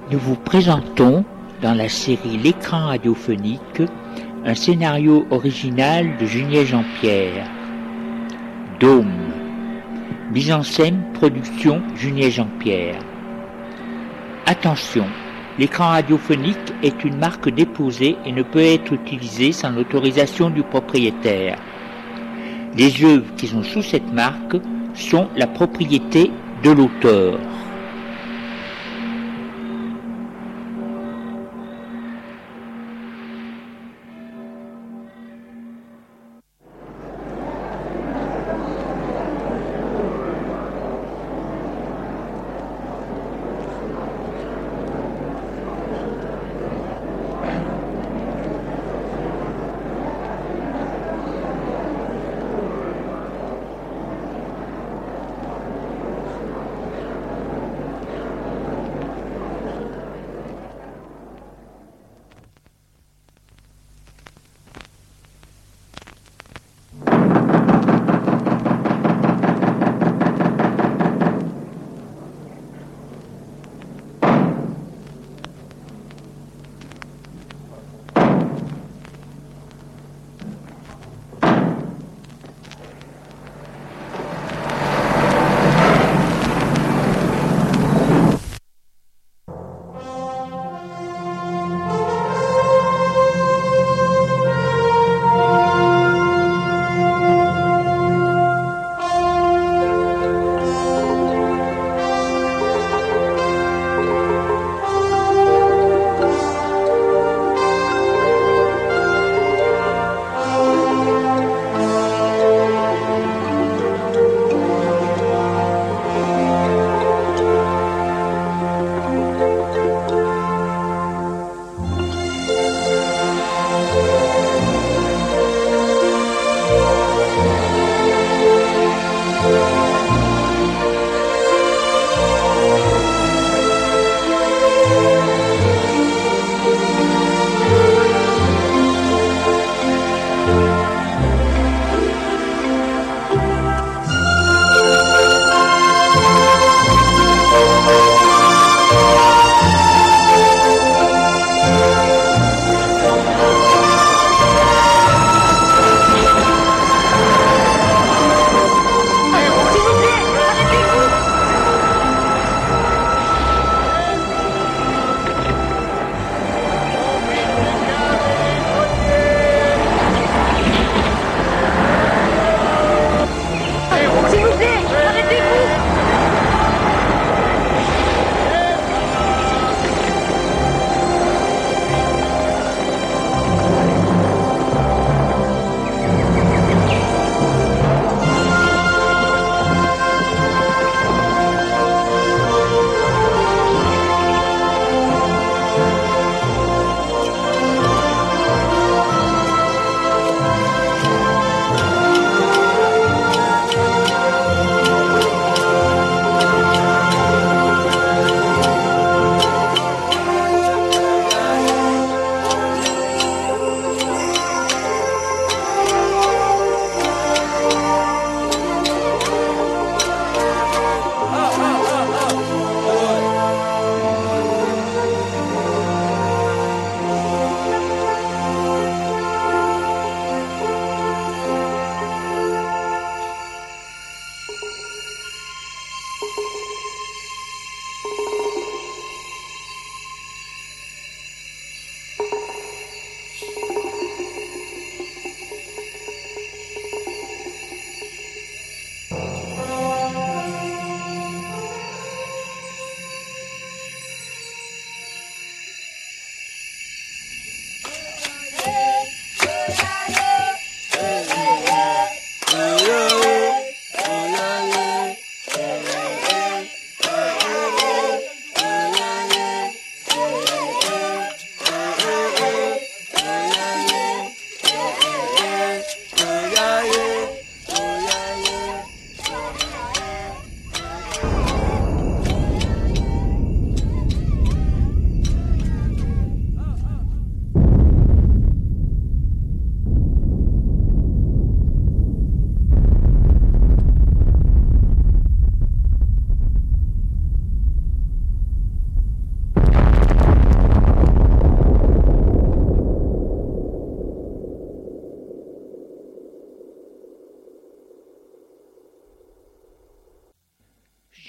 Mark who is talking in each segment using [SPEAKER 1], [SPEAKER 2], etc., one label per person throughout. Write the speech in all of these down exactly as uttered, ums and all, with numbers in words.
[SPEAKER 1] Nous vous présentons, dans la série L'écran radiophonique, un scénario original de Junier Jean-Pierre. Dôme. Mise en scène, production Junier Jean-Pierre. Attention, l'écran radiophonique est une marque déposée et ne peut être utilisé sans l'autorisation du propriétaire. Les œuvres qui sont sous cette marque sont la propriété de l'auteur.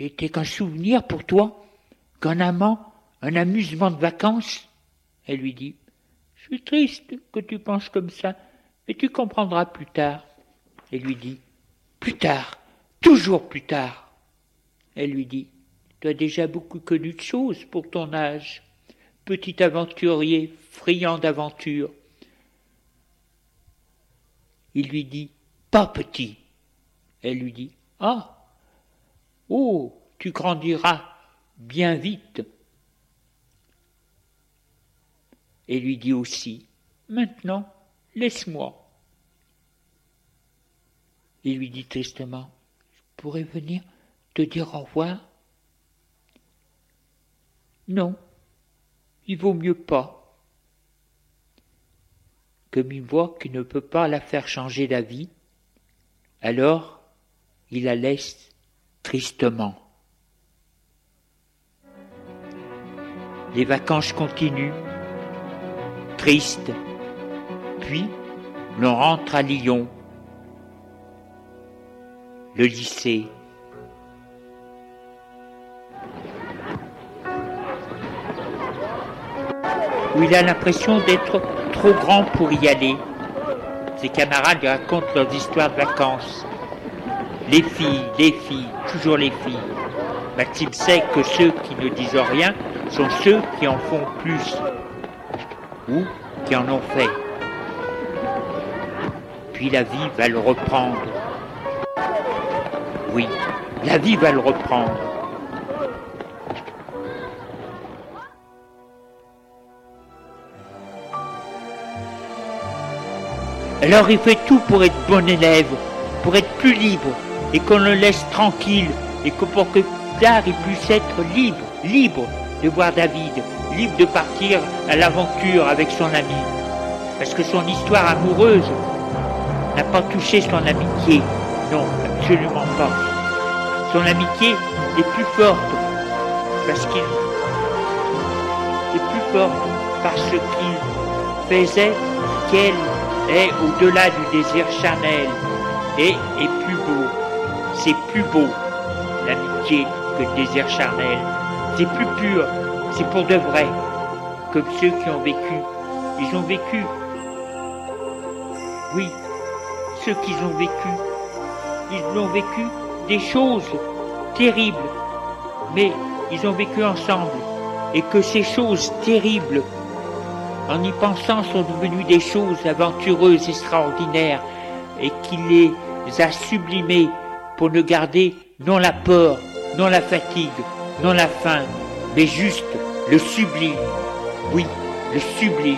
[SPEAKER 1] j'ai été qu'un souvenir pour toi, qu'un amant, un amusement de vacances. Elle lui dit, je suis triste que tu penses comme ça, mais tu comprendras plus tard. Elle lui dit, plus tard, toujours plus tard. Elle lui dit, tu as déjà beaucoup connu de choses pour ton âge, petit aventurier, friand d'aventure. Il lui dit, pas petit. Elle lui dit, ah, oh, tu grandiras bien vite. Et lui dit aussi, maintenant, laisse-moi. Il lui dit tristement, je pourrais venir te dire au revoir? Non, il vaut mieux pas. Comme il voit qu'il ne peut pas la faire changer d'avis, alors il la laisse tristement. Les vacances continuent, tristes, puis l'on rentre à Lyon, le lycée. Où il a l'impression d'être trop grand pour y aller. Ses camarades lui racontent leurs histoires de vacances. Les filles, les filles, toujours les filles. Maxime sait que ceux qui ne disent rien sont ceux qui en font plus ou qui en ont fait. Puis la vie va le reprendre. Oui, la vie va le reprendre. Alors il fait tout pour être bon élève, pour être plus libre, et qu'on le laisse tranquille, et que pour que plus tard il puisse être libre, libre de voir David, libre de partir à l'aventure avec son ami. Parce que son histoire amoureuse n'a pas touché son amitié, non, absolument pas. Son amitié est plus forte, parce qu'il est plus forte, parce qu'il faisait qu'elle est au-delà du désir charnel et est plus beau. C'est plus beau, l'amitié, que le désir charnel. C'est plus pur, c'est pour de vrai. Comme ceux qui ont vécu. Ils ont vécu. Oui, ceux qui ont vécu. Ils ont vécu des choses terribles. Mais ils ont vécu ensemble. Et que ces choses terribles, en y pensant, sont devenues des choses aventureuses, extraordinaires, et qu'il les a sublimées pour ne garder non la peur, non la fatigue, non la faim, mais juste le sublime. Oui, le sublime.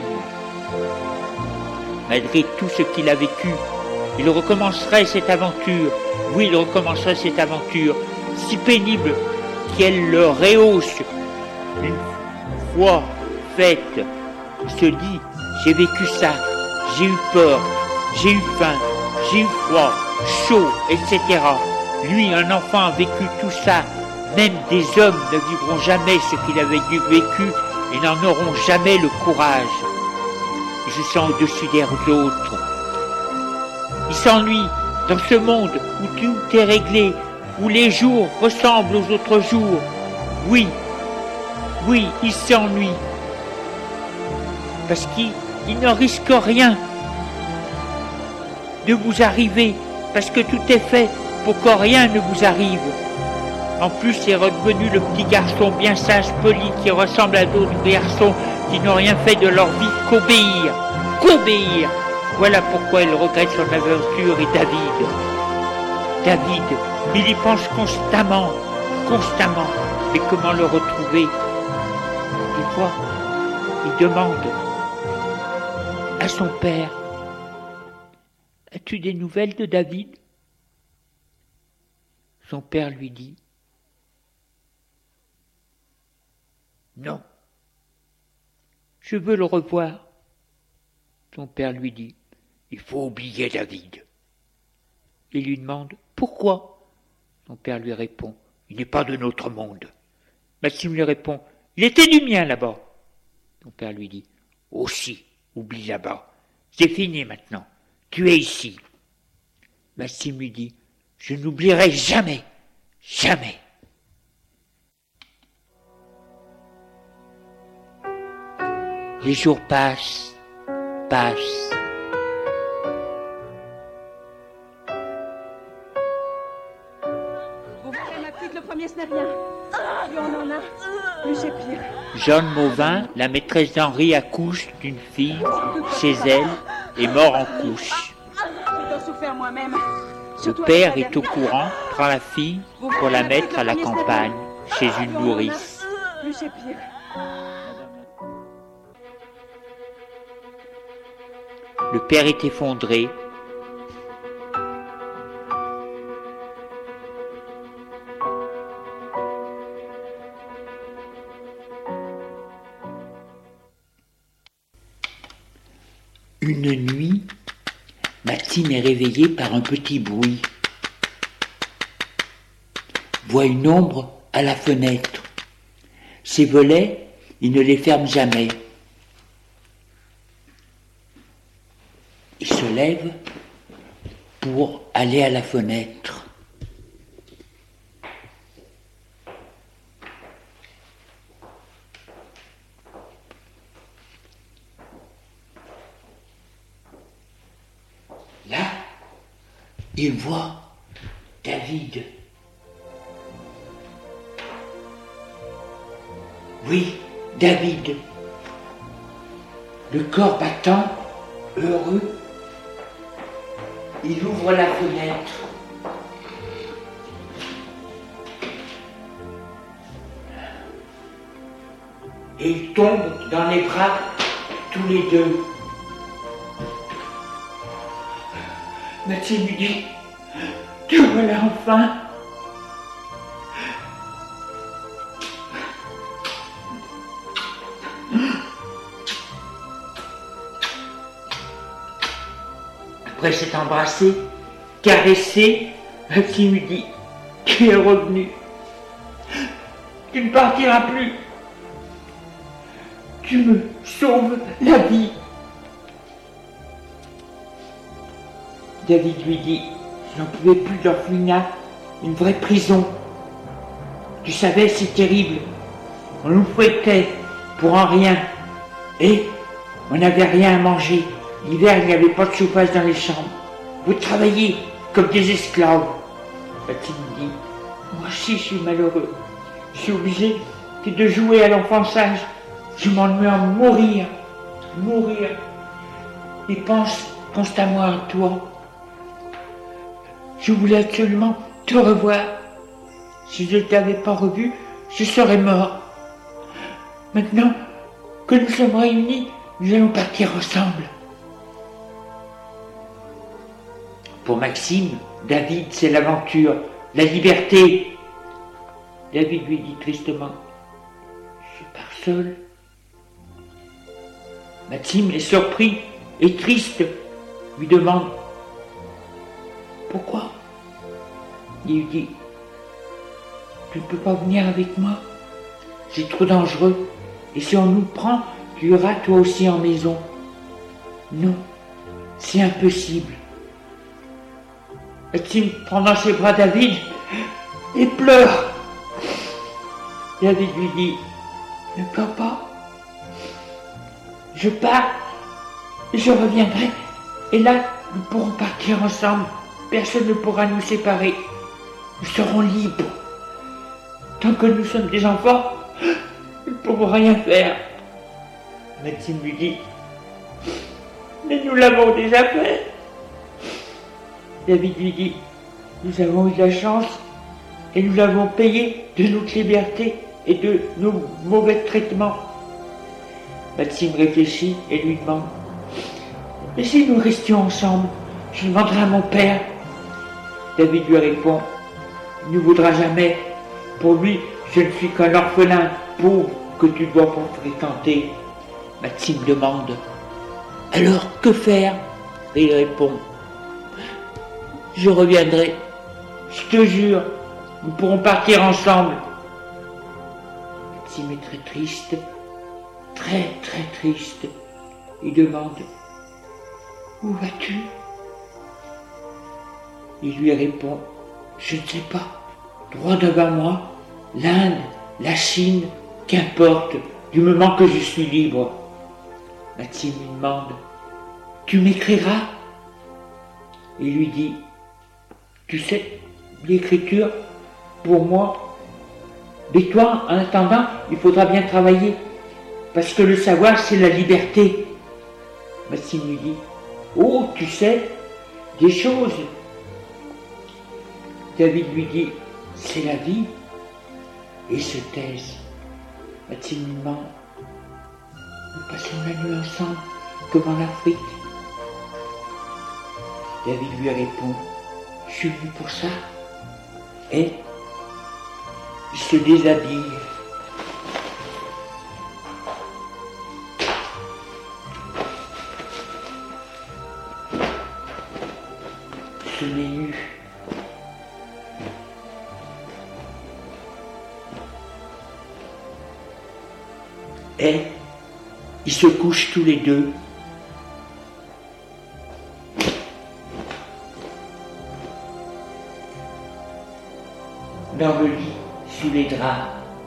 [SPEAKER 1] Malgré tout ce qu'il a vécu, il recommencerait cette aventure. Oui, il recommencerait cette aventure, si pénible qu'elle le rehausse. Une fois faite, se dit, j'ai vécu ça, j'ai eu peur, j'ai eu faim, j'ai eu froid, chaud, et cetera. Lui, un enfant, a vécu tout ça. Même des hommes ne vivront jamais ce qu'il avait vécu et n'en auront jamais le courage. Je sens au-dessus des autres. Il s'ennuie dans ce monde où tout est réglé, où les jours ressemblent aux autres jours. Oui, oui, il s'ennuie. Parce qu'il il ne risque rien de vous arriver, parce que tout est fait pour que rien ne vous arrive. En plus, il est redevenu le petit garçon bien sage, poli, qui ressemble à d'autres garçons qui n'ont rien fait de leur vie qu'obéir. Qu'obéir. Voilà pourquoi il regrette son aventure et David. David, il y pense constamment, constamment. Mais comment le retrouver? Des fois, il demande à son père, as-tu des nouvelles de David? Son père lui dit, non, je veux le revoir. Son père lui dit, il faut oublier David. Il lui demande, pourquoi? Son père lui répond, il n'est pas de notre monde. Maxime lui répond, il était du mien là-bas. Son père lui dit, aussi, oublie là-bas, c'est fini maintenant, tu es ici. Maxime lui dit, je n'oublierai jamais, jamais. Les jours passent, passent.
[SPEAKER 2] Vous verrez, ma petite, le premier ce n'est rien. Plus on en a, plus c'est pire.
[SPEAKER 1] Jeanne Mauvin, la maîtresse d'Henri, accouche d'une fille chez elle et mort en couche.
[SPEAKER 2] J'ai tant souffert moi-même.
[SPEAKER 1] Le père est au courant, prend la fille pour la mettre à la campagne, chez une nourrice.
[SPEAKER 2] Plus c'est pire.
[SPEAKER 1] Le père est effondré. Une nuit, Maxime est réveillé par un petit bruit. Voit une ombre à la fenêtre. Ses volets, il ne les ferme jamais. Il se lève pour aller à la fenêtre. Là, il voit David. Oui, David. Le corps battant, heureux, il ouvre la fenêtre. Et ils tombent dans les bras tous les deux. Maxime lui dit « Te voilà enfin !» Après s'être embrassé, caressé, Maxime lui dit « Tu es revenu. Tu ne partiras plus. Tu me sauves la vie. » David lui dit « Je n'en pouvais plus d'orphelinat, une vraie prison. Tu savais, c'est terrible. On nous fouettait pour un rien. Et on n'avait rien à manger. L'hiver, il n'y avait pas de chauffage dans les chambres. Vous travaillez comme des esclaves. » Maxime dit « Moi aussi, je suis malheureux. Je suis obligé de jouer à l'enfançage. Je m'ennuie à mourir. Mourir. Et pense constamment à toi. Je voulais absolument te revoir. Si je ne t'avais pas revu, je serais mort. Maintenant que nous sommes réunis, nous allons partir ensemble. » Pour Maxime, David, c'est l'aventure, la liberté. David lui dit tristement « Je pars seul. » Maxime est surpris et triste, lui demande « Pourquoi ?» Il lui dit « Tu ne peux pas venir avec moi, c'est trop dangereux, et si on nous prend, tu iras toi aussi en maison. » Non, c'est impossible. Maxime prend dans ses bras David et pleure. David lui dit « Ne pleure pas. Je pars et je reviendrai. Et là, nous pourrons partir ensemble. Personne ne pourra nous séparer. Nous serons libres. Tant que nous sommes des enfants, nous ne pourrons rien faire. » Maxime lui dit « Mais nous l'avons déjà fait. » David lui dit « Nous avons eu de la chance et nous l'avons payé de notre liberté et de nos mauvais traitements. » Maxime réfléchit et lui demande « Et si nous restions ensemble, je demanderai à mon père. » David lui répond « Il ne voudra jamais. Pour lui, je ne suis qu'un orphelin pauvre que tu dois pour fréquenter. » Maxime demande « Alors, que faire ?» Et il répond « Je reviendrai. Je te jure, nous pourrons partir ensemble. » Maxime est très triste, très très triste. Il demande « Où vas-tu » Il lui répond « Je ne sais pas. Droit devant moi, l'Inde, la Chine, qu'importe, du moment que je suis libre. » Maxime lui demande « Tu m'écriras ?» Il lui dit « Tu sais, l'écriture, pour moi, mais toi, en attendant, il faudra bien travailler, parce que le savoir, c'est la liberté. » Maxime lui dit « Oh, tu sais, des choses. » David lui dit « C'est la vie. » Et se taise. Maxime lui demande « Nous passons la nuit ensemble, comme en Afrique. » David lui répond « Je suis venu pour ça. » Et il se déshabille. Se met nu. Et ils se couchent tous les deux. Dans le lit, sous les draps.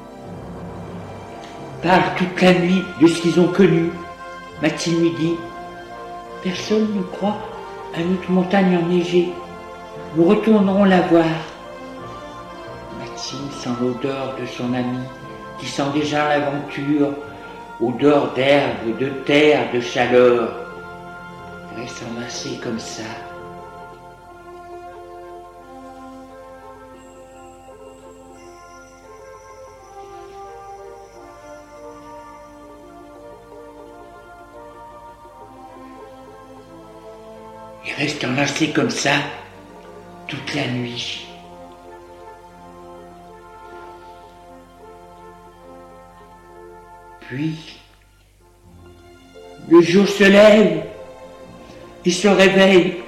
[SPEAKER 1] Parlent toute la nuit de ce qu'ils ont connu. Maxime lui dit « Personne ne croit à notre montagne enneigée. Nous retournerons la voir. » Maxime sent l'odeur de son ami, qui sent déjà l'aventure, odeur d'herbe, de terre, de chaleur. Il reste enlacé comme ça. Il reste enlacé comme ça toute la nuit. Puis, le jour se lève, il se réveille.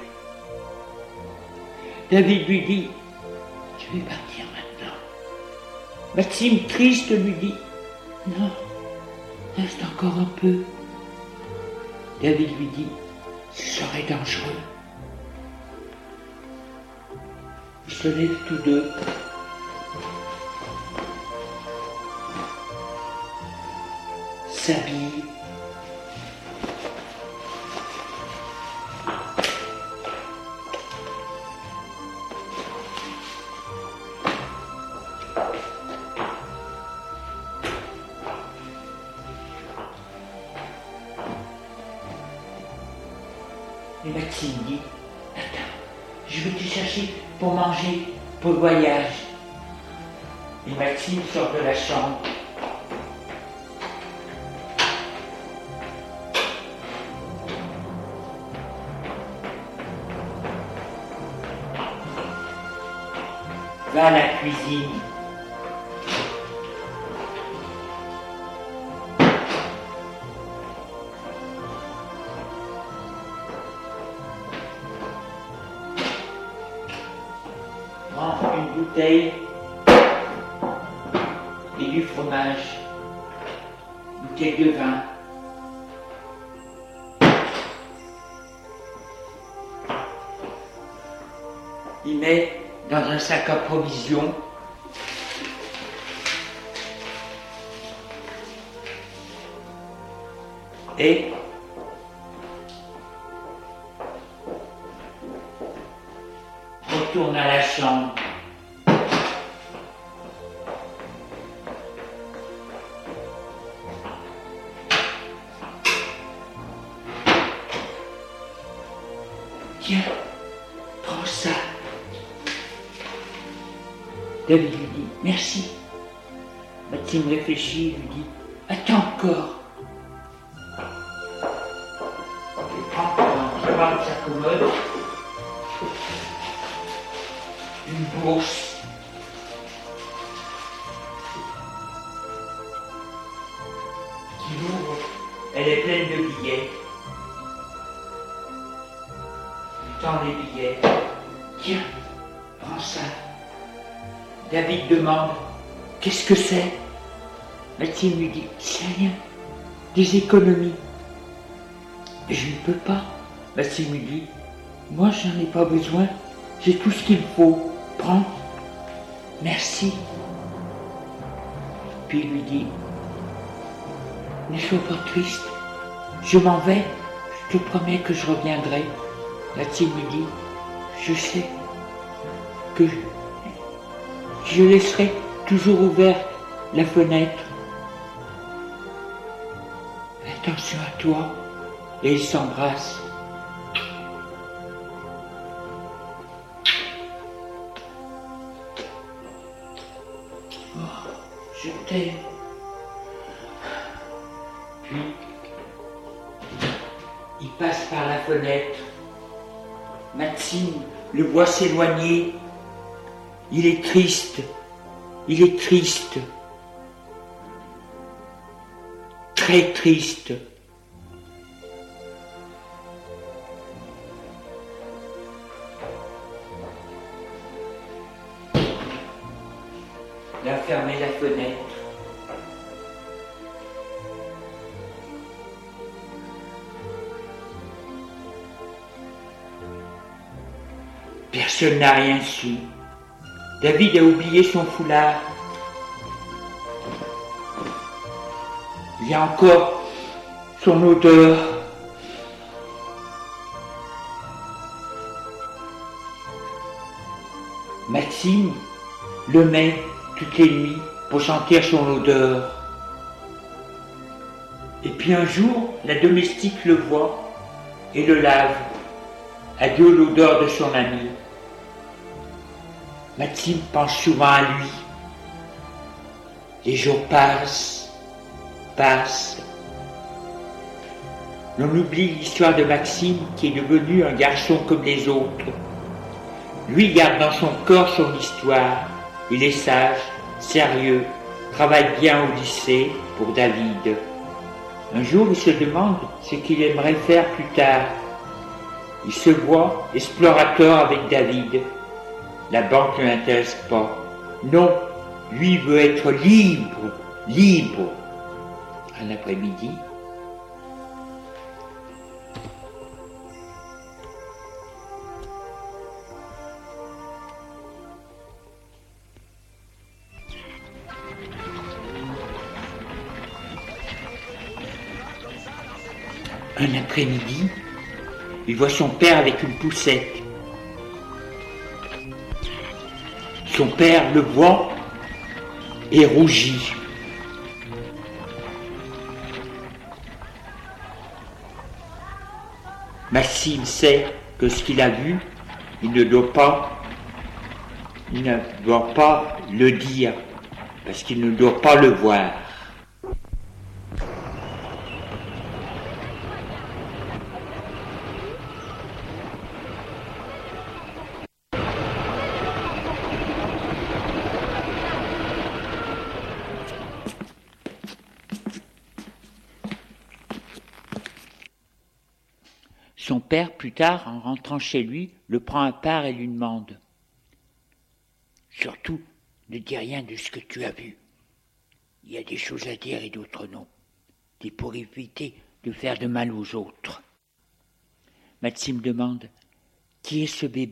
[SPEAKER 1] David lui dit « Je vais partir maintenant. » Maxime, triste, lui dit « Non, reste encore un peu. » David lui dit « Ce serait dangereux. » Ils se lèvent tous deux. S'habillent. Et Maxime dit « Attends, je vais te chercher pour manger, pour le voyage. » Et Maxime sort de la chambre. Va à la cuisine. Prends une bouteille et du fromage, une bouteille de vin. Il met dans un sac à provisions et retourne à la chambre. Tiens, prends ça. David lui dit « Merci ». Maxime réfléchit et lui dit « Attends encore ». Il prend dans le tiroir de sa commode une bourse. Qui l'ouvre, elle est pleine de billets. Il tend les billets. « Tiens, prends ça ». David demande « Qu'est-ce que c'est ?» Maxime lui dit « C'est rien, des économies. » « Je ne peux pas. » Maxime lui dit « Moi, j'en ai pas besoin, j'ai tout ce qu'il faut. Prends. Merci. » Puis il lui dit « Ne sois pas triste, Je m'en vais, je te promets que je reviendrai. Maxime lui dit, je sais que je, je laisserai toujours ouverte la fenêtre. Attention à toi. Et ils s'embrassent. Oh, je t'aime. Puis, il passe par la fenêtre. Maxime le voit s'éloigner. Il est triste. Il est triste. Très triste. Il a fermé la fenêtre. Personne n'a rien su. David a oublié son foulard. Il y a encore son odeur. Maxime le met toutes les nuits pour sentir son odeur. Et puis un jour, la domestique le voit et le lave. Adieu l'odeur de son ami. Maxime pense souvent à lui. Les jours passent, passent. L'on oublie l'histoire de Maxime qui est devenu un garçon comme les autres. Lui garde dans son corps son histoire. Il est sage, sérieux, travaille bien au lycée pour David. Un jour, il se demande ce qu'il aimerait faire plus tard. Il se voit explorateur avec David. La banque ne l'intéresse pas. Non, lui veut être libre, libre. Un après-midi, un après-midi, il voit son père avec une poussette. Son père le voit et rougit. Maxime sait que ce qu'il a vu, il ne doit pas, il ne doit pas le dire, parce qu'il ne doit pas le voir. Son père, plus tard, en rentrant chez lui, le prend à part et lui demande « Surtout, ne dis rien de ce que tu as vu. Il y a des choses à dire et d'autres non. C'est pour éviter de faire de mal aux autres. » Maxime demande « Qui est ce bébé ?»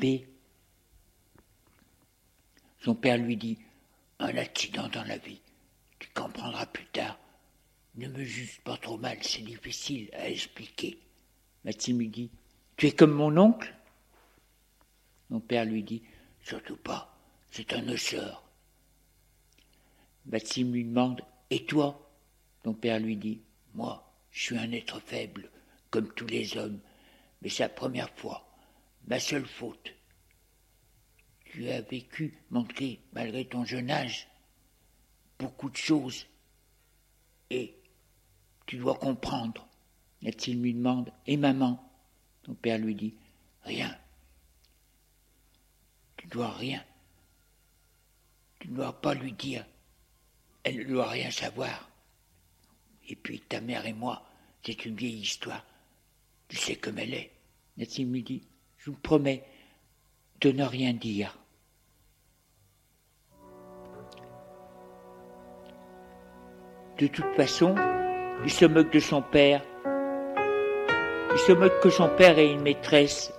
[SPEAKER 1] Son père lui dit « Un accident dans la vie. Tu comprendras plus tard. Ne me juge pas trop mal, c'est difficile à expliquer. » Maxime lui dit « Tu es comme mon oncle ?» Mon père lui dit « Surtout pas, c'est un osseur. » Maxime lui demande « Et toi ?» Mon père lui dit « Moi, je suis un être faible, comme tous les hommes, mais c'est la première fois, ma seule faute. Tu as vécu, malgré, malgré ton jeune âge, beaucoup de choses, et tu dois comprendre. » Maxime lui demande « Et maman ?» Ton père lui dit « Rien. Tu ne dois rien. Tu ne dois pas lui dire. Elle ne doit rien savoir. Et puis ta mère et moi, c'est une vieille histoire. Tu sais comme elle est. » Maxime lui dit « Je vous promets de ne rien dire. » De toute façon, il se moque de son père. Il se moque que son père ait une maîtresse.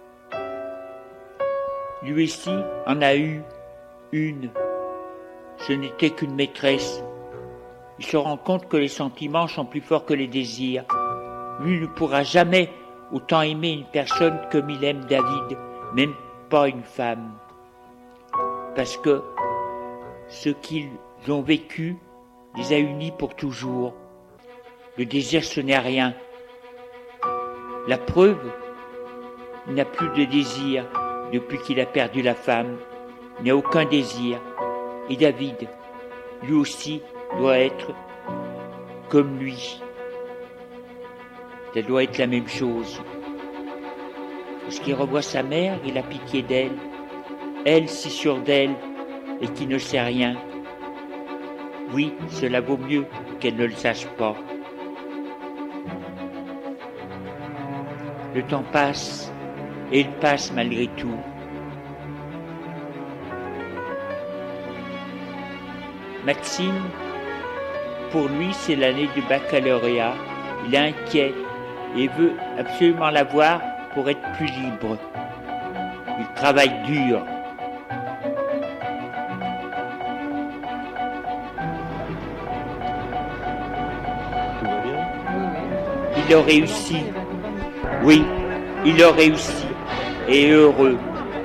[SPEAKER 1] Lui aussi en a eu une. Ce n'était qu'une maîtresse. Il se rend compte que les sentiments sont plus forts que les désirs. Lui ne pourra jamais autant aimer une personne comme il aime David, même pas une femme. Parce que ce qu'ils ont vécu les a unis pour toujours. Le désir, ce n'est rien. La preuve, il n'a plus de désir depuis qu'il a perdu la femme. Il n'a aucun désir. Et David, lui aussi, doit être comme lui. Ça doit être la même chose. Lorsqu'il revoit sa mère, il a pitié d'elle. Elle, si sûre d'elle, et qui ne sait rien. Oui, cela vaut mieux qu'elle ne le sache pas. Le temps passe, et il passe malgré tout. Maxime, pour lui, c'est l'année du baccalauréat. Il est inquiet et veut absolument l'avoir pour être plus libre. Il travaille dur. Il a réussi. Oui, il a réussi et est heureux.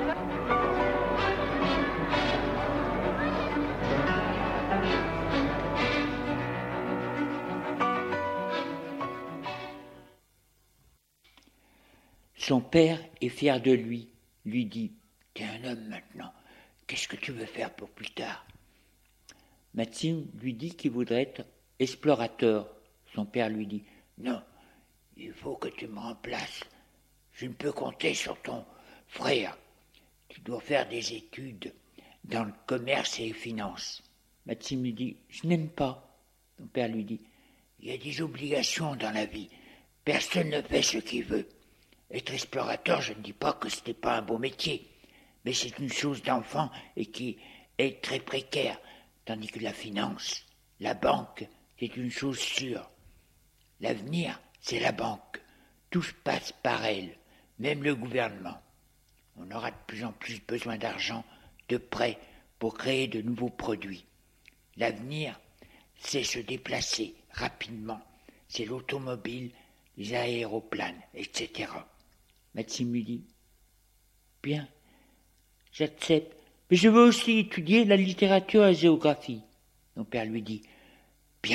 [SPEAKER 1] Son père est fier de lui, lui dit « T'es un homme maintenant, qu'est-ce que tu veux faire pour plus tard ?» Maxime lui dit qu'il voudrait être explorateur. Son père lui dit « Non, il faut que tu me remplaces. Je ne peux compter sur ton frère. Tu dois faire des études dans le commerce et les finances. » Maxime lui dit « Je n'aime pas. » Son père lui dit « Il y a des obligations dans la vie. Personne ne fait ce qu'il veut. Être explorateur, je ne dis pas que ce n'est pas un beau métier, mais c'est une chose d'enfant et qui est très précaire, tandis que la finance, la banque, c'est une chose sûre. L'avenir, c'est la banque. Tout se passe par elle, même le gouvernement. On aura de plus en plus besoin d'argent, de prêts, pour créer de nouveaux produits. L'avenir, c'est se déplacer rapidement. C'est l'automobile, les aéroplanes, et cetera. Maxime lui dit « Bien, j'accepte, mais je veux aussi étudier la littérature et la géographie. » Son père lui dit « Bien. »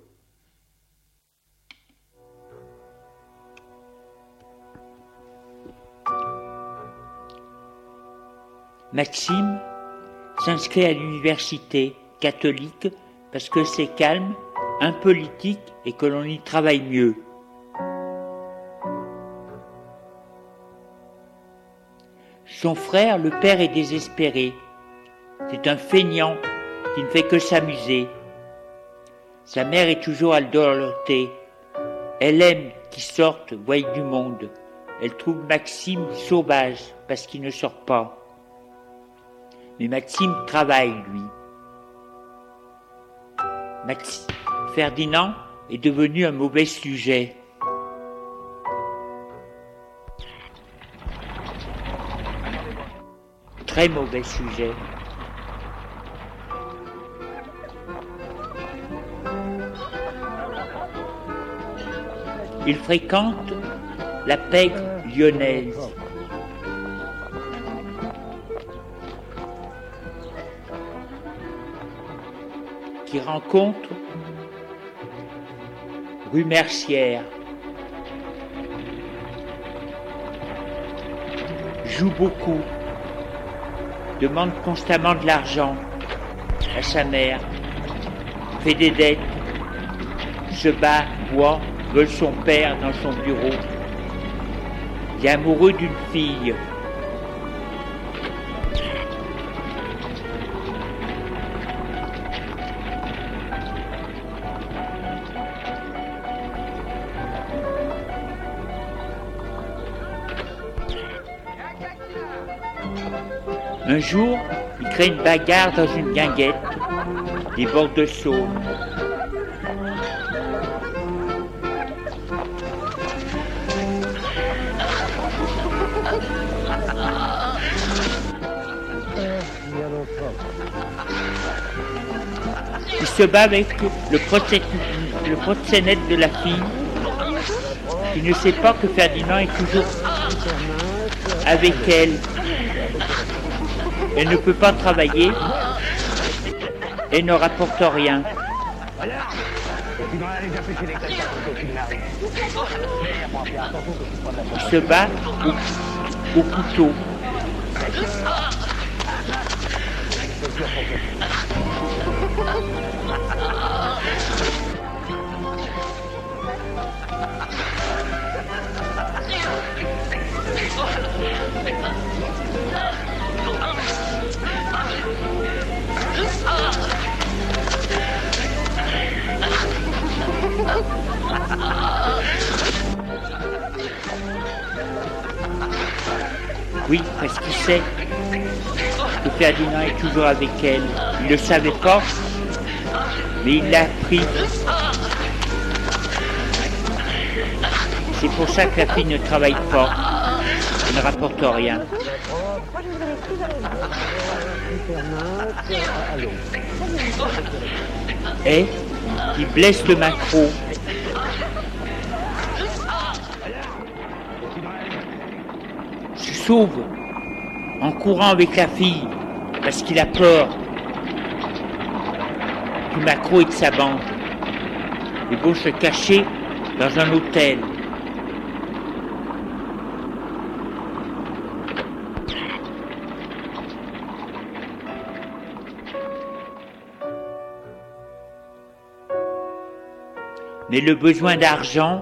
[SPEAKER 1] Maxime s'inscrit à l'université catholique parce que c'est calme, impolitique et que l'on y travaille mieux. Son frère, le père, est désespéré. C'est un feignant qui ne fait que s'amuser. Sa mère est toujours à le dorloter. Elle aime qu'il sorte, voie du monde. Elle trouve Maxime sauvage parce qu'il ne sort pas. Mais Maxime travaille, lui. Maxime, Ferdinand est devenu un mauvais sujet. Très mauvais sujet. Il fréquente la pègre lyonnaise. Qui rencontre rue Mercière. Joue beaucoup. Demande constamment de l'argent à sa mère, fait des dettes, se bat, boit, vole son père dans son bureau. Il est amoureux d'une fille. Un jour, il crée une bagarre dans une guinguette, des bords de Saône. Il se bat avec le, procé- le proxénète de la fille Il ne sait pas que Ferdinand est toujours avec elle. Elle ne peut pas travailler. Elle ne rapporte rien. Il se bat au, au couteau. Oui, parce qu'il sait que Ferdinand est toujours avec elle. Il ne le savait pas, mais il l'a appris. C'est pour ça que la fille ne travaille pas. Elle ne rapporte rien. Et il blesse le maquereau. Se sauve en courant avec la fille parce qu'il a peur du maquereau et de sa bande. Ils vont se cacher dans un hôtel. Mais le besoin d'argent,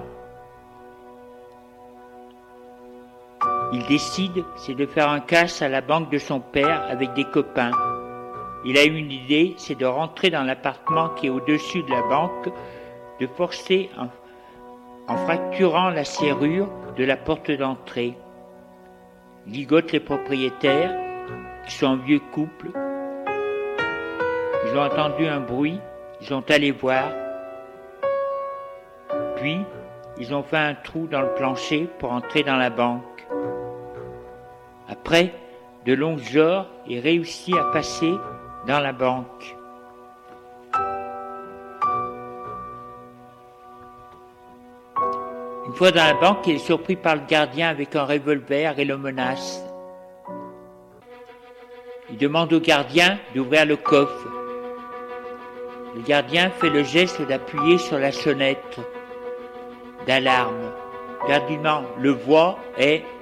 [SPEAKER 1] il décide, c'est de faire un casse à la banque de son père avec des copains. Il a une idée, c'est de rentrer dans l'appartement qui est au-dessus de la banque, de forcer en, en fracturant la serrure de la porte d'entrée. Il ligote les propriétaires, qui sont un vieux couple. Ils ont entendu un bruit, ils sont allés voir. Puis, ils ont fait un trou dans le plancher pour entrer dans la banque. Après de longues heures, il réussit à passer dans la banque. Une fois dans la banque, il est surpris par le gardien avec un revolver et le menace. Il demande au gardien d'ouvrir le coffre. Le gardien fait le geste d'appuyer sur la sonnette d'alarme. Ferdinand le voit et